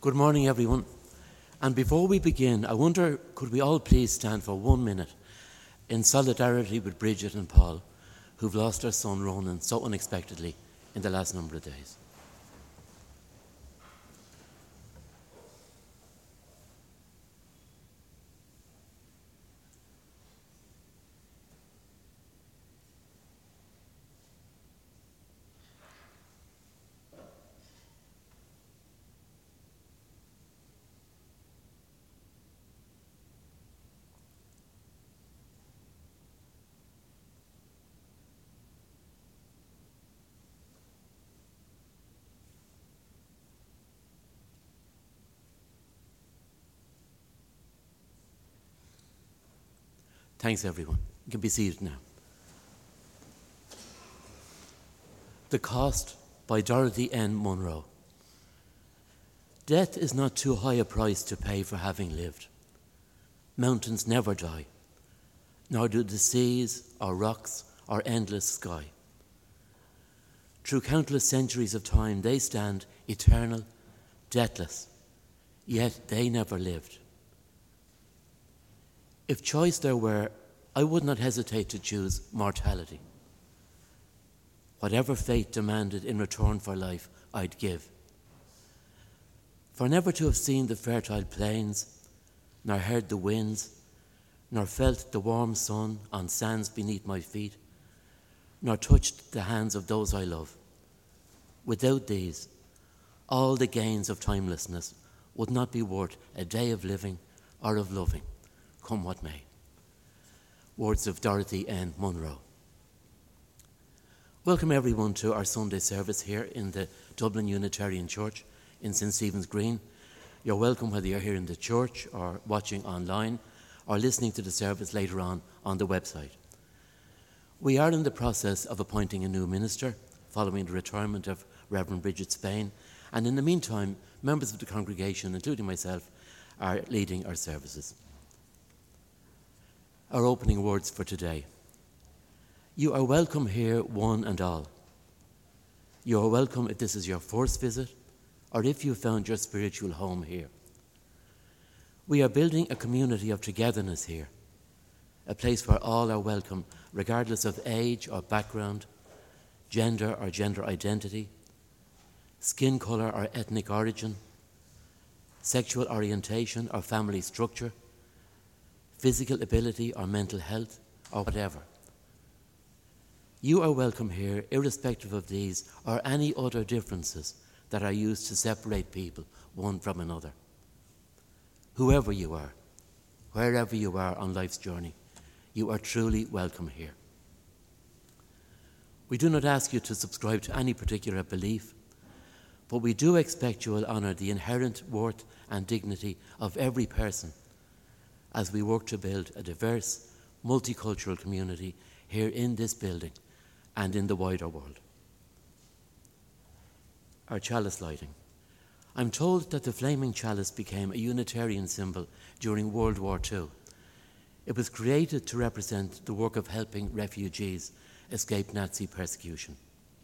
Good morning, everyone. And before we begin, I wonder, could we all please stand for 1 minute in solidarity with Bridget and Paul, who've lost their son Ronan so unexpectedly in the last number of days. Thanks, everyone. You can be seated now. The Cost by Dorothy N. Munro. Death is not too high a price to pay for having lived. Mountains never die, nor do the seas or rocks or endless sky. Through countless centuries of time, they stand eternal, deathless, yet they never lived. If choice there were, I would not hesitate to choose mortality. Whatever fate demanded in return for life, I'd give. For never to have seen the fertile plains, nor heard the winds, nor felt the warm sun on sands beneath my feet, nor touched the hands of those I love. Without these, all the gains of timelessness would not be worth a day of living or of loving, come what may. Words of Dorothy N. Munro. Welcome everyone to our Sunday service here in the Dublin Unitarian Church in St. Stephen's Green. You're welcome whether you're here in the church or watching online or listening to the service later on the website. We are in the process of appointing a new minister following the retirement of Reverend Bridget Spain, and in the meantime, members of the congregation, including myself, are leading our services. Our opening words for today. You are welcome here, one and all. You are welcome if this is your first visit or if you found your spiritual home here. We are building a community of togetherness here, a place where all are welcome, regardless of age or background, gender or gender identity, skin colour or ethnic origin, sexual orientation or family structure, physical ability or mental health, or whatever. You are welcome here irrespective of these or any other differences that are used to separate people one from another. Whoever you are, wherever you are on life's journey, you are truly welcome here. We do not ask you to subscribe to any particular belief, but we do expect you will honour the inherent worth and dignity of every person as we work to build a diverse, multicultural community here in this building and in the wider world. Our chalice lighting. I'm told that the flaming chalice became a Unitarian symbol during World War II. It was created to represent the work of helping refugees escape Nazi persecution.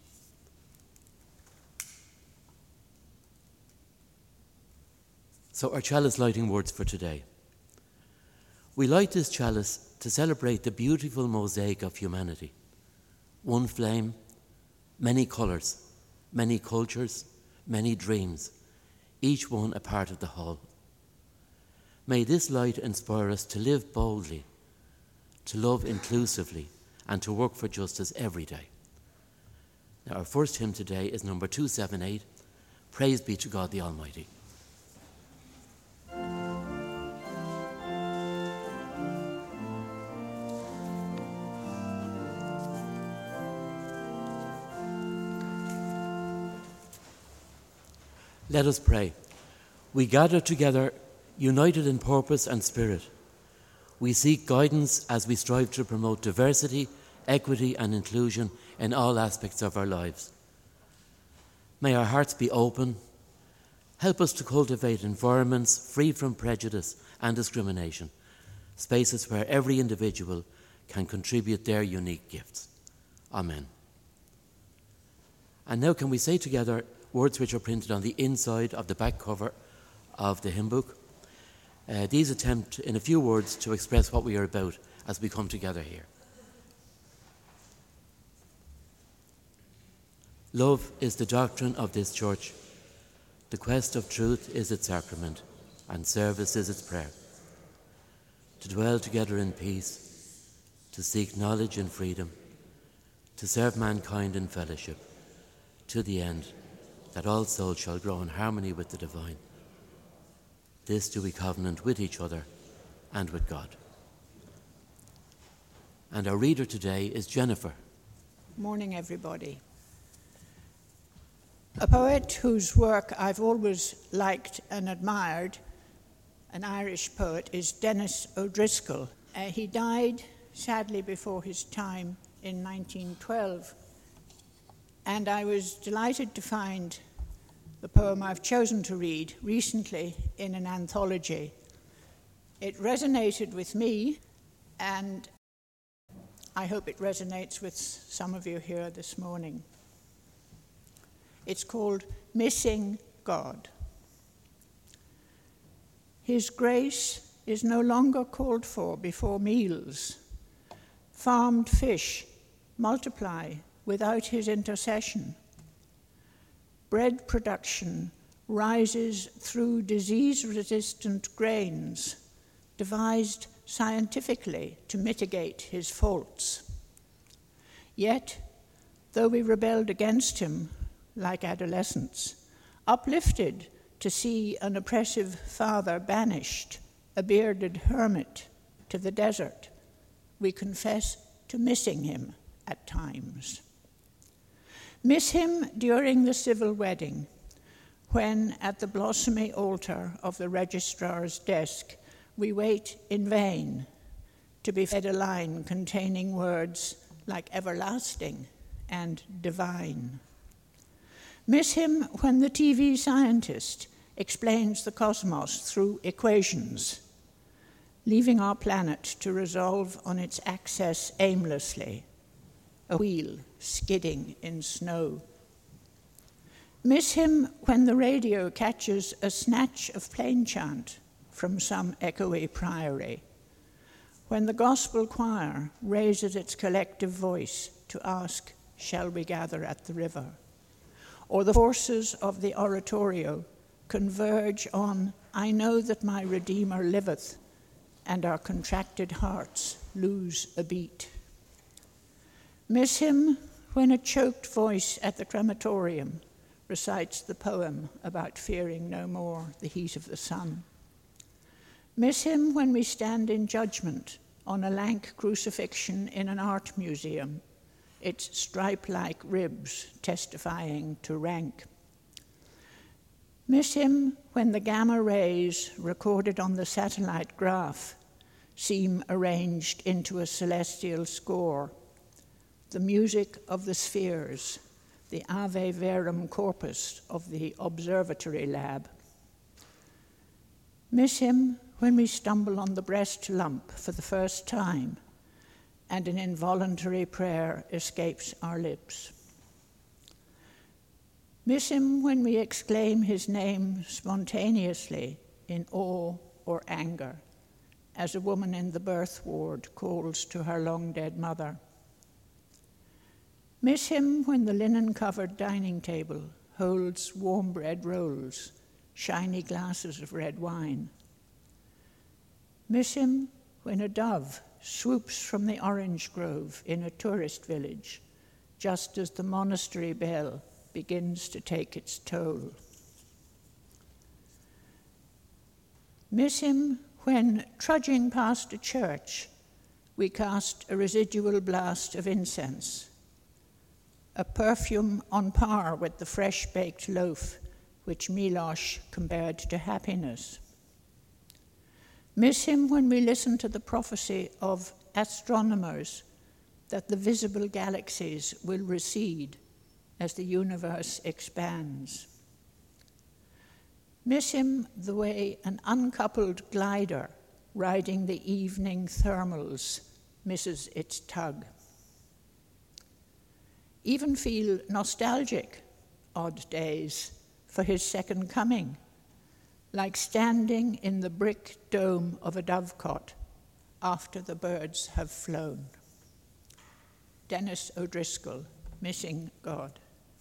So our chalice lighting words for today. We light this chalice to celebrate the beautiful mosaic of humanity. One flame, many colours, many cultures, many dreams, each one a part of the whole. May this light inspire us to live boldly, to love inclusively, and to work for justice every day. Now, our first hymn today is number 278, Praise be to God the Almighty. Let us pray. We gather together, united in purpose and spirit. We seek guidance as we strive to promote diversity, equity and inclusion in all aspects of our lives. May our hearts be open. Help us to cultivate environments free from prejudice and discrimination, spaces where every individual can contribute their unique gifts. Amen. And now can we say together words which are printed on the inside of the back cover of the hymn book. These attempt in a few words to express what we are about as we come together here. Love is the doctrine of this church. The quest of truth is its sacrament, and service is its prayer. To dwell together in peace, to seek knowledge and freedom, to serve mankind in fellowship, to the end that all souls shall grow in harmony with the divine. This do we covenant with each other and with God. And our reader today is Jennifer. Morning, everybody. A poet whose work I've always liked and admired, an Irish poet, is Denis O'Driscoll. He died, sadly, before his time in 1912. And I was delighted to find the poem I've chosen to read recently in an anthology. It resonated with me, and I hope it resonates with some of you here this morning. It's called Missing God. His grace is no longer called for before meals. Farmed fish multiply without his intercession. Bread production rises through disease-resistant grains, devised scientifically to mitigate his faults. Yet, though we rebelled against him, like adolescents, uplifted to see an oppressive father banished, a bearded hermit, to the desert, we confess to missing him at times. Miss him during the civil wedding, when at the blossomy altar of the registrar's desk we wait in vain to be fed a line containing words like everlasting and divine. Miss him when the TV scientist explains the cosmos through equations, leaving our planet to resolve on its axis aimlessly, a wheel skidding in snow. Miss him when the radio catches a snatch of plain chant from some echoey priory, when the gospel choir raises its collective voice to ask, "Shall we gather at the river?" Or the forces of the oratorio converge on, "I know that my Redeemer liveth," and our contracted hearts lose a beat. Miss him when a choked voice at the crematorium recites the poem about fearing no more the heat of the sun. Miss him when we stand in judgment on a lank crucifixion in an art museum, its stripe-like ribs testifying to rank. Miss him when the gamma rays recorded on the satellite graph seem arranged into a celestial score, the music of the spheres, the Ave Verum Corpus of the observatory lab. Miss him when we stumble on the breast lump for the first time and an involuntary prayer escapes our lips. Miss him when we exclaim his name spontaneously in awe or anger, as a woman in the birth ward calls to her long-dead mother. Miss him when the linen-covered dining table holds warm bread rolls, shiny glasses of red wine. Miss him when a dove swoops from the orange grove in a tourist village, just as the monastery bell begins to take its toll. Miss him when, trudging past a church, we cast a residual blast of incense, a perfume on par with the fresh-baked loaf which Milosz compared to happiness. Miss him when we listen to the prophecy of astronomers that the visible galaxies will recede as the universe expands. Miss him the way an uncoupled glider riding the evening thermals misses its tug. Even feel nostalgic, odd days, for his second coming, like standing in the brick dome of a dovecot after the birds have flown. Dennis O'Driscoll, Missing God.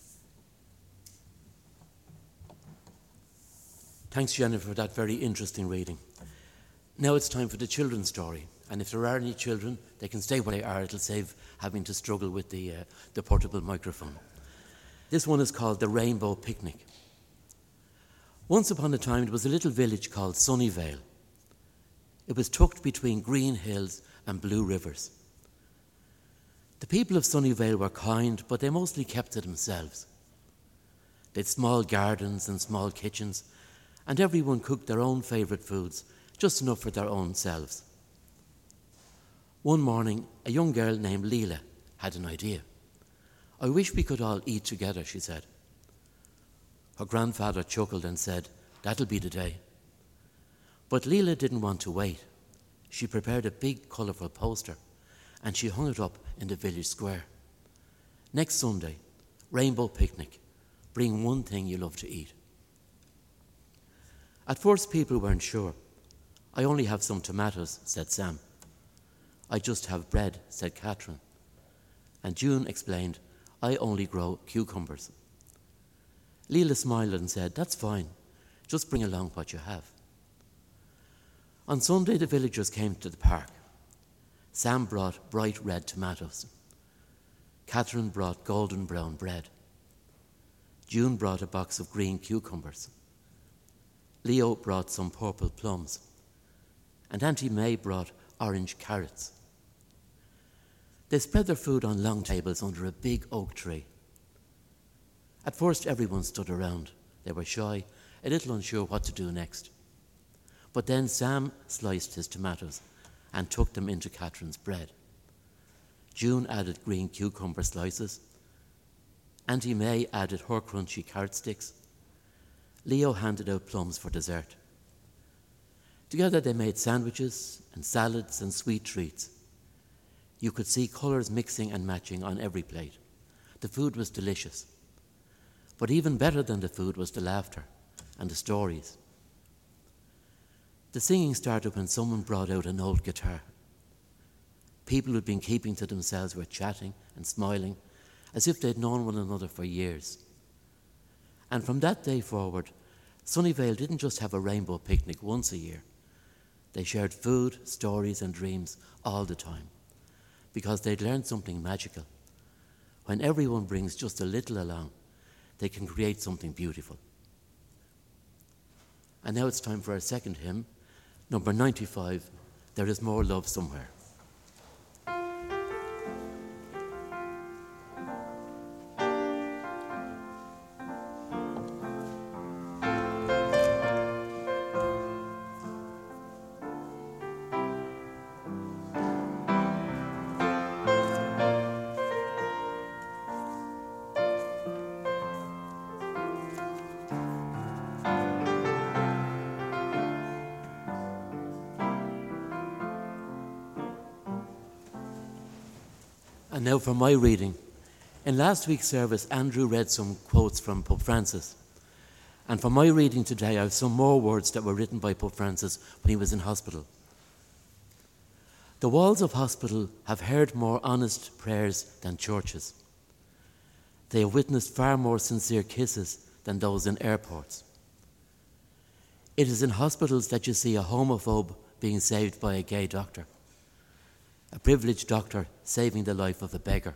Thanks, Jennifer, for that very interesting reading. Now it's time for the children's story. And if there are any children, they can stay where they are. It'll save having to struggle with the portable microphone. This one is called The Rainbow Picnic. Once upon a time, there was a little village called Sunnyvale. It was tucked between green hills and blue rivers. The people of Sunnyvale were kind, but they mostly kept to themselves. They had small gardens and small kitchens, and everyone cooked their own favourite foods, just enough for their own selves. One morning, a young girl named Leela had an idea. "I wish we could all eat together," she said. Her grandfather chuckled and said, "That'll be the day." But Leela didn't want to wait. She prepared a big, colourful poster, and she hung it up in the village square. "Next Sunday, Rainbow Picnic. Bring one thing you love to eat." At first, people weren't sure. "I only have some tomatoes," said Sam. "I just have bread," said Catherine. And June explained, "I only grow cucumbers." Leela smiled and said, "That's fine. Just bring along what you have." On Sunday, the villagers came to the park. Sam brought bright red tomatoes. Catherine brought golden brown bread. June brought a box of green cucumbers. Leo brought some purple plums. And Auntie May brought orange carrots. They spread their food on long tables under a big oak tree. At first, everyone stood around. They were shy, a little unsure what to do next. But then Sam sliced his tomatoes and tucked them into Catherine's bread. June added green cucumber slices. Auntie May added her crunchy carrot sticks. Leo handed out plums for dessert. Together they made sandwiches and salads and sweet treats. You could see colours mixing and matching on every plate. The food was delicious. But even better than the food was the laughter and the stories. The singing started when someone brought out an old guitar. People who'd been keeping to themselves were chatting and smiling as if they'd known one another for years. And from that day forward, Sunnyvale didn't just have a rainbow picnic once a year. They shared food, stories and dreams all the time because they'd learned something magical. When everyone brings just a little along, they can create something beautiful. And now it's time for our second hymn, number 95, There Is More Love Somewhere. And now for my reading. In last week's service, Andrew read some quotes from Pope Francis. And for my reading today, I have some more words that were written by Pope Francis when he was in hospital. The walls of hospital have heard more honest prayers than churches. They have witnessed far more sincere kisses than those in airports. It is in hospitals that you see a homophobe being saved by a gay doctor, a privileged doctor saving the life of a beggar.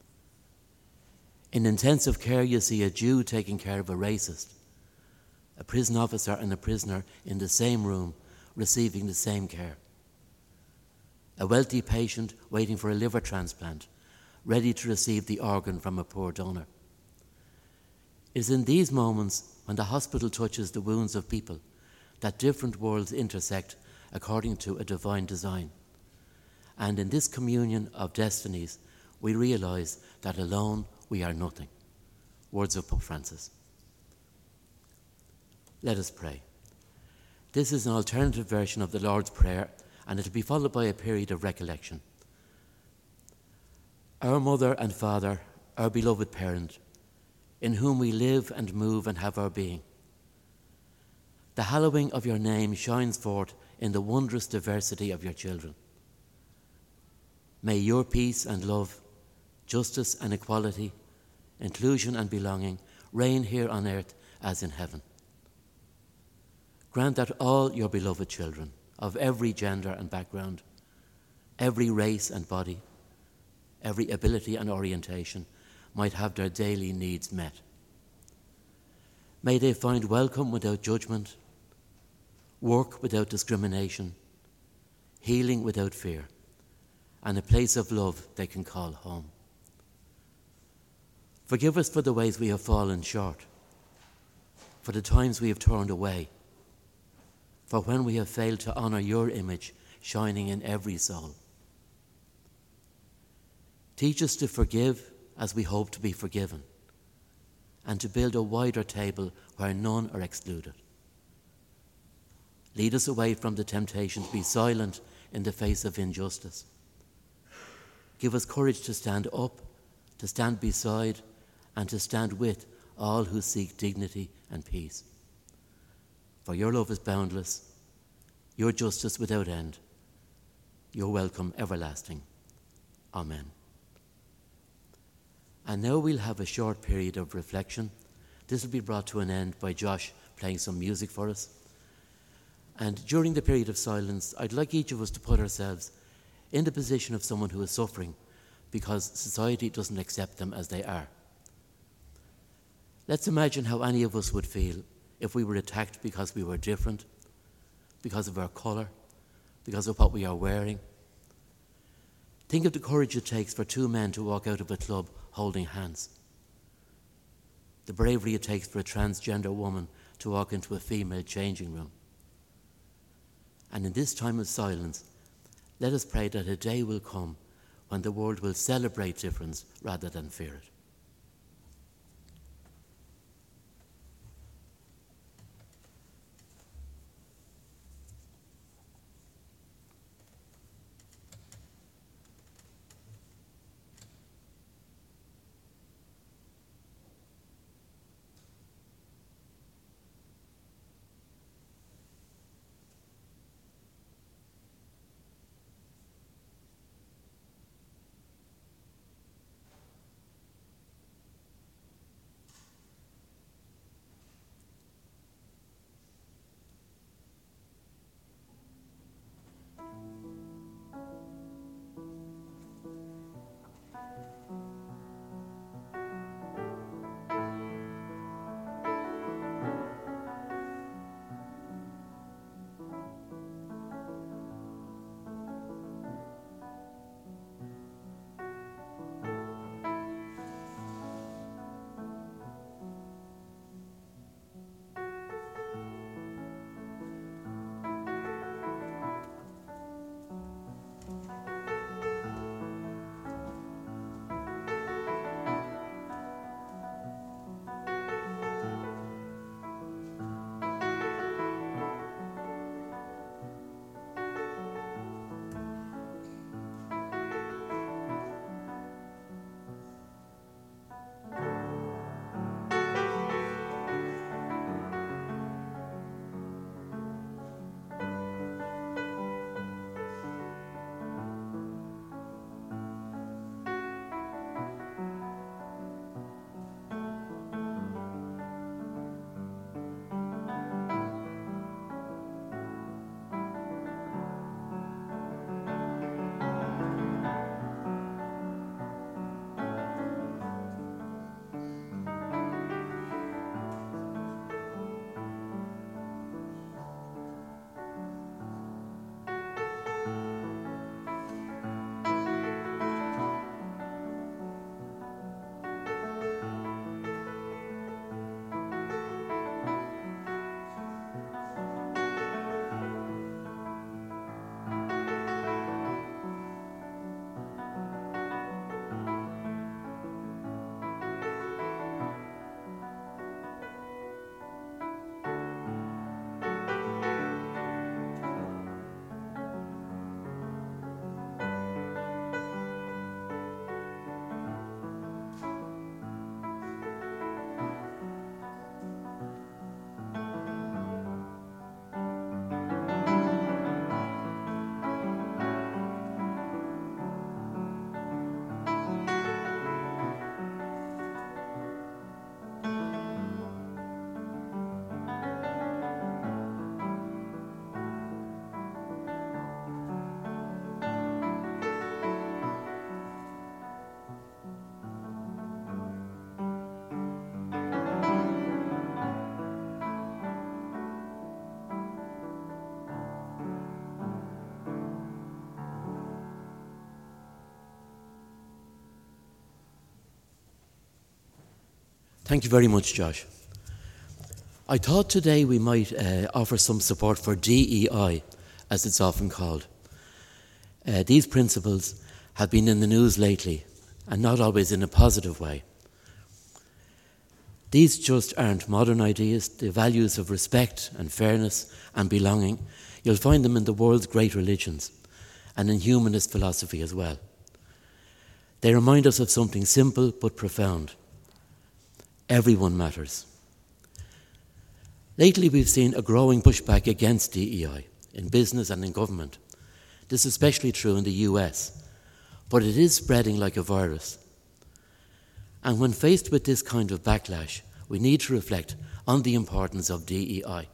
In intensive care, you see a Jew taking care of a racist, a prison officer and a prisoner in the same room receiving the same care, a wealthy patient waiting for a liver transplant, ready to receive the organ from a poor donor. It is in these moments when the hospital touches the wounds of people that different worlds intersect according to a divine design. And in this communion of destinies, we realize that alone we are nothing. Words of Pope Francis. Let us pray. This is an alternative version of the Lord's Prayer, and it will be followed by a period of recollection. Our Mother and Father, our beloved parent, in whom we live and move and have our being, The hallowing of your name shines forth in the wondrous diversity of your children. May your peace and love, justice and equality, inclusion and belonging reign here on earth as in heaven. Grant that all your beloved children of every gender and background, every race and body, every ability and orientation might have their daily needs met. May they find welcome without judgment, work without discrimination, healing without fear, and a place of love they can call home. Forgive us for the ways we have fallen short, for the times we have turned away, for when we have failed to honour your image shining in every soul. Teach us to forgive as we hope to be forgiven, and to build a wider table where none are excluded. Lead us away from the temptation to be silent in the face of injustice. Give us courage to stand up, to stand beside, and to stand with all who seek dignity and peace. For your love is boundless, your justice without end, your welcome everlasting. Amen. And now we'll have a short period of reflection. This will be brought to an end by Josh playing some music for us. And during the period of silence, I'd like each of us to put ourselves in the position of someone who is suffering because society doesn't accept them as they are. Let's imagine how any of us would feel if we were attacked because we were different, because of our colour, because of what we are wearing. Think of the courage it takes for two men to walk out of a club holding hands. The bravery it takes for a transgender woman to walk into a female changing room. And in this time of silence, let us pray that a day will come when the world will celebrate difference rather than fear it. Thank you very much, Josh. I thought today we might offer some support for DEI, as it's often called. These principles have been in the news lately, and not always in a positive way. These just aren't modern ideas. The values of respect and fairness and belonging, you'll find them in the world's great religions and in humanist philosophy as well. They remind us of something simple but profound. Everyone matters. Lately we've seen a growing pushback against DEI in business and in government. This is especially true in the US, but it is spreading like a virus. And when faced with this kind of backlash, we need to reflect on the importance of DEI.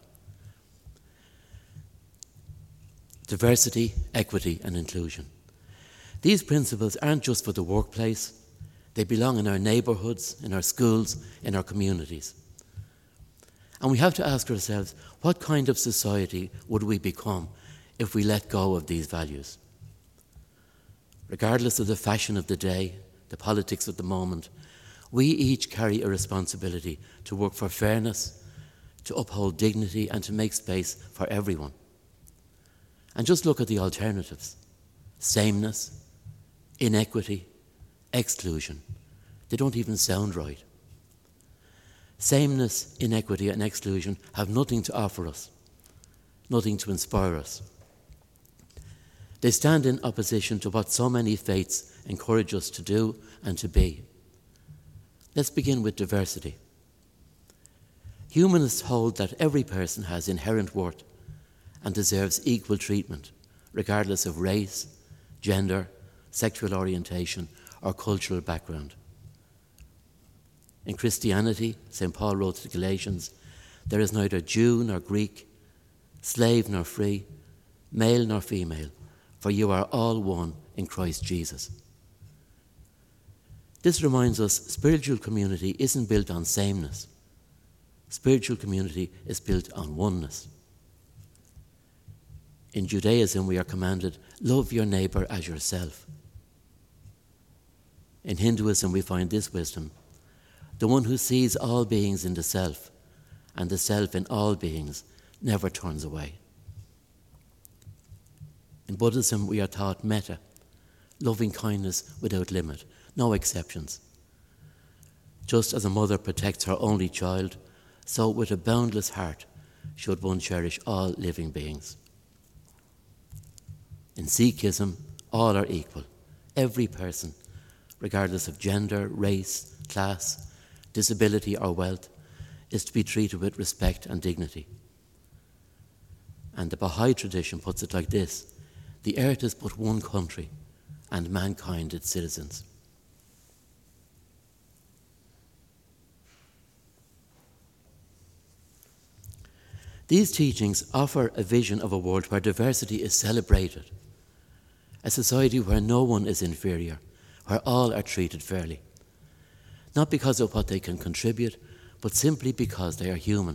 Diversity, equity, and inclusion. These principles aren't just for the workplace. They belong in our neighbourhoods, in our schools, in our communities. And we have to ask ourselves, what kind of society would we become if we let go of these values? Regardless of the fashion of the day, the politics of the moment, we each carry a responsibility to work for fairness, to uphold dignity, and to make space for everyone. And just look at the alternatives. Sameness, inequity, exclusion. They don't even sound right. Sameness, inequity, and exclusion have nothing to offer us, nothing to inspire us. They stand in opposition to what so many faiths encourage us to do and to be. Let's begin with diversity. Humanists hold that every person has inherent worth and deserves equal treatment, regardless of race, gender, sexual orientation, or cultural background. In Christianity, St. Paul wrote to the Galatians, there is neither Jew nor Greek, slave nor free, male nor female, for you are all one in Christ Jesus. This reminds us spiritual community isn't built on sameness. Spiritual community is built on oneness. In Judaism, we are commanded, love your neighbour as yourself. In Hinduism, we find this wisdom, the one who sees all beings in the self and the self in all beings never turns away. In Buddhism, we are taught metta, loving kindness without limit, no exceptions. Just as a mother protects her only child, so with a boundless heart should one cherish all living beings. In Sikhism, all are equal. Every person, regardless of gender, race, class, disability or wealth, is to be treated with respect and dignity. And the Baha'i tradition puts it like this, the earth is but one country and mankind its citizens. These teachings offer a vision of a world where diversity is celebrated, a society where no one is inferior, where all are treated fairly, not because of what they can contribute, but simply because they are human.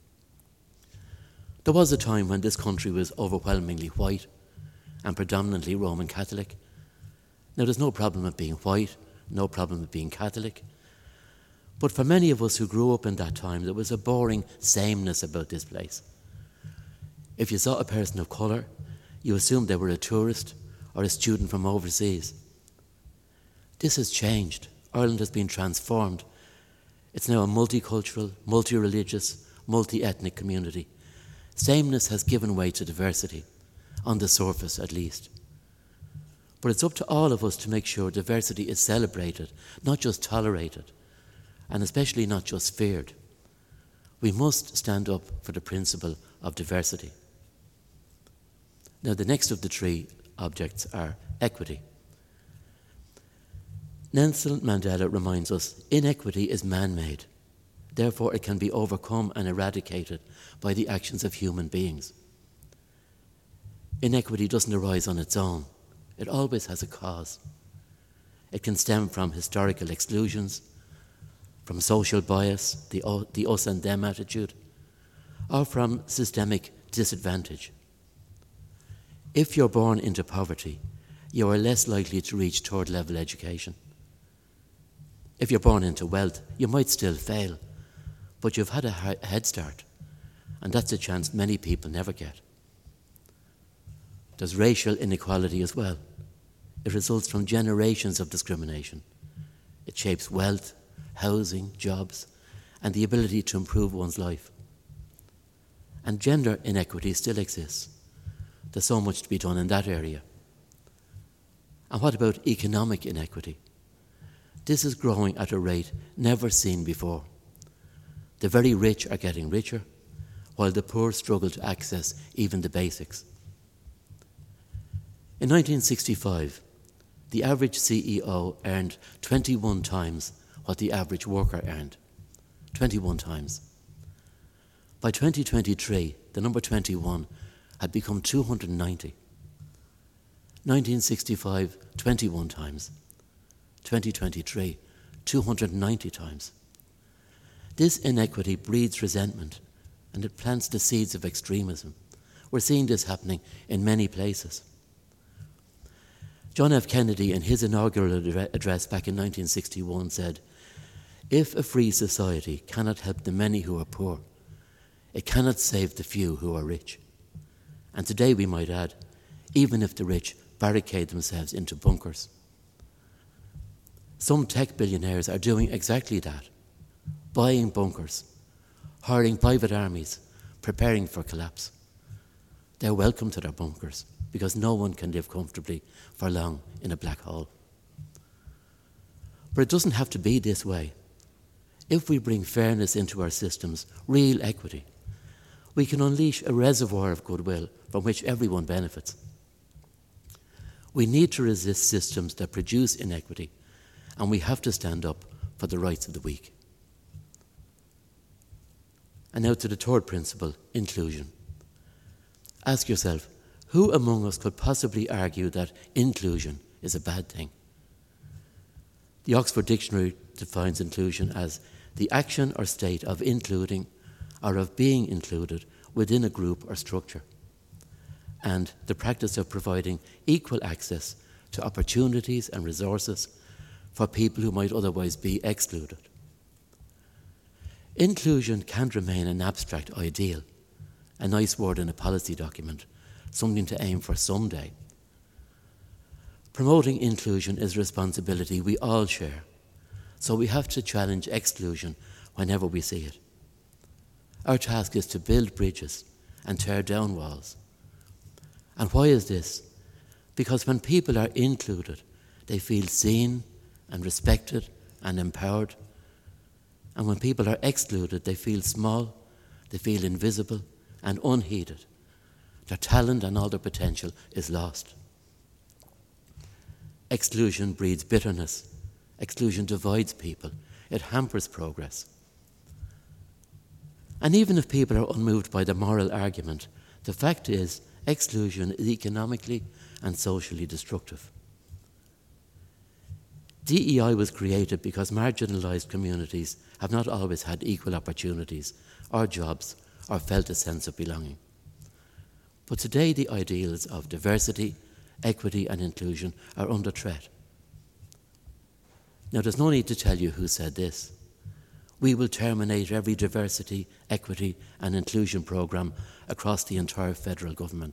There was a time when this country was overwhelmingly white and predominantly Roman Catholic. Now, there's no problem with being white, no problem with being Catholic. But for many of us who grew up in that time, there was a boring sameness about this place. If you saw a person of colour, you assumed they were a tourist or a student from overseas. This has changed. Ireland has been transformed. It's now a multicultural, multi-religious, multi-ethnic community. Sameness has given way to diversity, on the surface at least. But it's up to all of us to make sure diversity is celebrated, not just tolerated, and especially not just feared. We must stand up for the principle of diversity. Now, the next of the three objects are equity. Nelson Mandela reminds us, inequity is man-made. Therefore, it can be overcome and eradicated by the actions of human beings. Inequity doesn't arise on its own. It always has a cause. It can stem from historical exclusions, from social bias, the us and them attitude, or from systemic disadvantage. If you're born into poverty, you are less likely to reach third-level education. If you're born into wealth, you might still fail, but you've had a head start, and that's a chance many people never get. There's racial inequality as well. It results from generations of discrimination. It shapes wealth, housing, jobs, and the ability to improve one's life. And gender inequity still exists. There's so much to be done in that area. And what about economic inequity? This is growing at a rate never seen before. The very rich are getting richer, while the poor struggle to access even the basics. In 1965, the average CEO earned 21 times what the average worker earned. 21 times. By 2023, the number 21 had become 290. 1965, 21 times. 2023, 290 times. This inequity breeds resentment, and it plants the seeds of extremism. We're seeing this happening in many places. John F. Kennedy, in his inaugural address back in 1961, said, "If a free society cannot help the many who are poor, it cannot save the few who are rich." And today we might add, even if the rich barricade themselves into bunkers. Some tech billionaires are doing exactly that, buying bunkers, hiring private armies, preparing for collapse. They're welcome to their bunkers because no one can live comfortably for long in a black hole. But it doesn't have to be this way. If we bring fairness into our systems, real equity, we can unleash a reservoir of goodwill from which everyone benefits. We need to resist systems that produce inequity, and we have to stand up for the rights of the weak. And now to the third principle, inclusion. Ask yourself, who among us could possibly argue that inclusion is a bad thing? The Oxford Dictionary defines inclusion as the action or state of including or of being included within a group or structure, and the practice of providing equal access to opportunities and resources for people who might otherwise be excluded. Inclusion can't remain an abstract ideal, a nice word in a policy document, something to aim for someday. Promoting inclusion is a responsibility we all share, so we have to challenge exclusion whenever we see it. Our task is to build bridges and tear down walls. And why is this? Because when people are included, they feel seen and respected and empowered. And when people are excluded, they feel small, they feel invisible and unheeded. Their talent and all their potential is lost. Exclusion breeds bitterness. Exclusion divides people. It hampers progress. And even if people are unmoved by the moral argument, the fact is exclusion is economically and socially destructive. DEI was created because marginalised communities have not always had equal opportunities or jobs or felt a sense of belonging. But today the ideals of diversity, equity and inclusion are under threat. Now there's no need to tell you who said this. We will terminate every diversity, equity and inclusion programme across the entire federal government.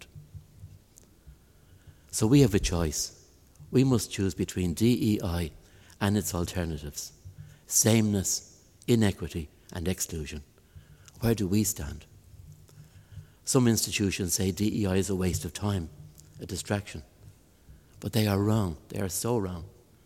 So we have a choice. We must choose between DEI and its alternatives: sameness, inequity and exclusion. Where do we stand? Some institutions say DEI is a waste of time, a distraction. But they are wrong. They are so wrong.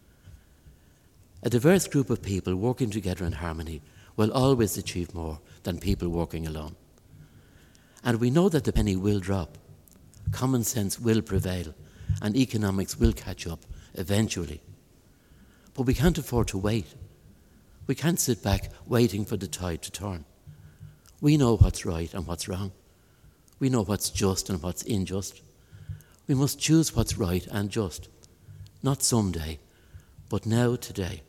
A diverse group of people working together in harmony will always achieve more than people working alone. And we know that the penny will drop, common sense will prevail, and economics will catch up eventually. But we can't afford to wait. We can't sit back waiting for the tide to turn. We know what's right and what's wrong. We know what's just and what's unjust. We must choose what's right and just, not someday, but now, today.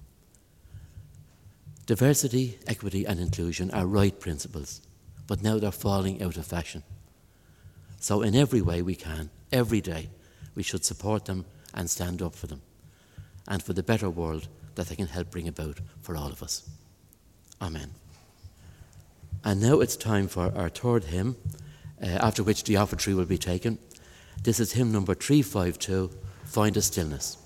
Diversity, equity and inclusion are right principles, but now they're falling out of fashion. So in every way we can, every day, we should support them and stand up for them, and for the better world that they can help bring about for all of us. Amen. And now it's time for our third hymn, after which the offertory will be taken. This is hymn number 352, Find a Stillness.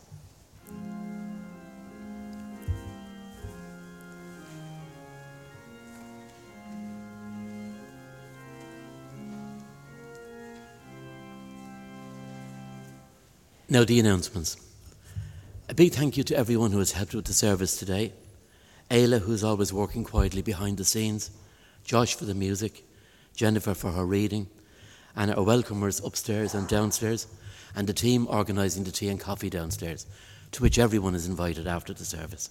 Now the announcements. A big thank you to everyone who has helped with the service today. Ayla, who's always working quietly behind the scenes, Josh for the music, Jennifer for her reading, and our welcomers upstairs and downstairs, and the team organising the tea and coffee downstairs, to which everyone is invited after the service.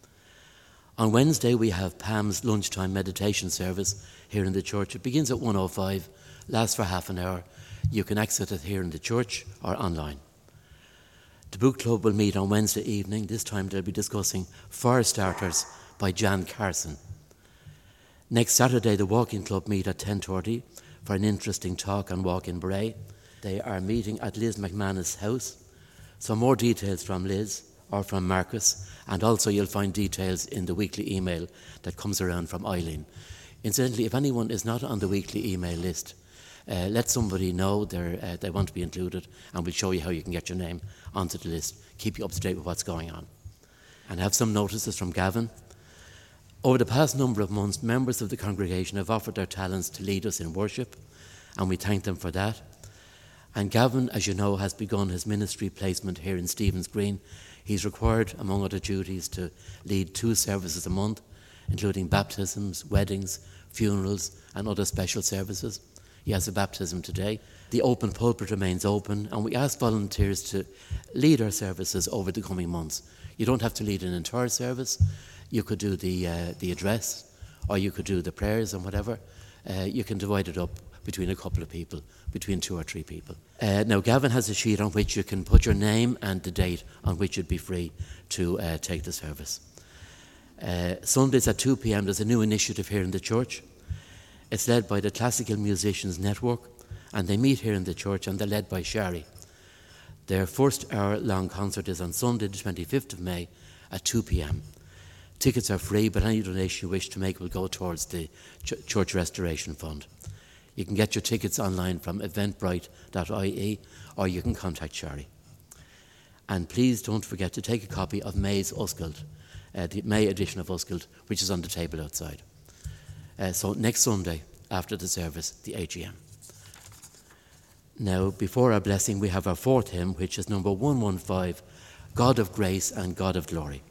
On Wednesday we have Pam's lunchtime meditation service here in the church. It begins at 1:05, lasts for half an hour. You can access it here in the church or online. The book club will meet on Wednesday evening. This time they'll be discussing Fire Starters by Jan Carson. Next Saturday, the walking club meet at 10:30 for an interesting talk on Walk in Bray. They are meeting at Liz McManus' house. So more details from Liz or from Marcus, and also you'll find details in the weekly email that comes around from Eileen. Incidentally, if anyone is not on the weekly email list, let somebody know they want to be included, and we'll show you how you can get your name onto the list, keep you up to date with what's going on. And I have some notices from Gavin. Over the past number of months, members of the congregation have offered their talents to lead us in worship, and we thank them for that. And Gavin, as you know, has begun his ministry placement here in Stephen's Green. He's required, among other duties, to lead 2 services a month, including baptisms, weddings, funerals, and other special services. He has a baptism today. The open pulpit remains open, and we ask volunteers to lead our services over the coming months. You don't have to lead an entire service. You could do the address, or you could do the prayers and whatever. You can divide it up between a couple of people, between 2 or 3 people. Now, Gavin has a sheet on which you can put your name and the date on which you'd be free to take the service. Sundays at 2 p.m. there's a new initiative here in the church. It's led by the Classical Musicians Network, and they meet here in the church, and they're led by Shari. Their first hour-long concert is on Sunday, the 25th of May at 2 p.m. Tickets are free, but any donation you wish to make will go towards the Church Restoration Fund. You can get your tickets online from eventbrite.ie, or you can contact Shari. And please don't forget to take a copy of May's Uskeld, the May edition of Uskeld, which is on the table outside. So next Sunday, after the service, the AGM. Now, before our blessing, we have our 4th hymn, which is number 115, God of Grace and God of Glory.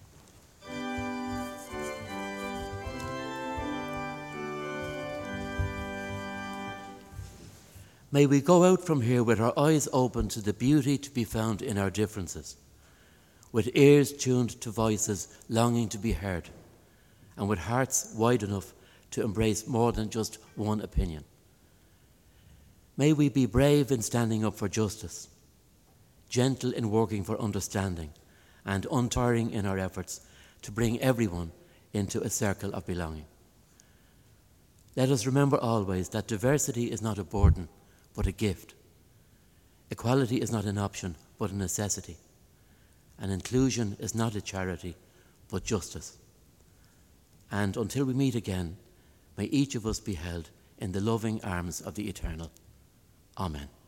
May we go out from here with our eyes open to the beauty to be found in our differences, with ears tuned to voices longing to be heard, and with hearts wide enough to embrace more than just one opinion. May we be brave in standing up for justice, gentle in working for understanding, and untiring in our efforts to bring everyone into a circle of belonging. Let us remember always that diversity is not a burden, but a gift. Equality is not an option, but a necessity. And inclusion is not a charity, but justice. And until we meet again, may each of us be held in the loving arms of the Eternal. Amen.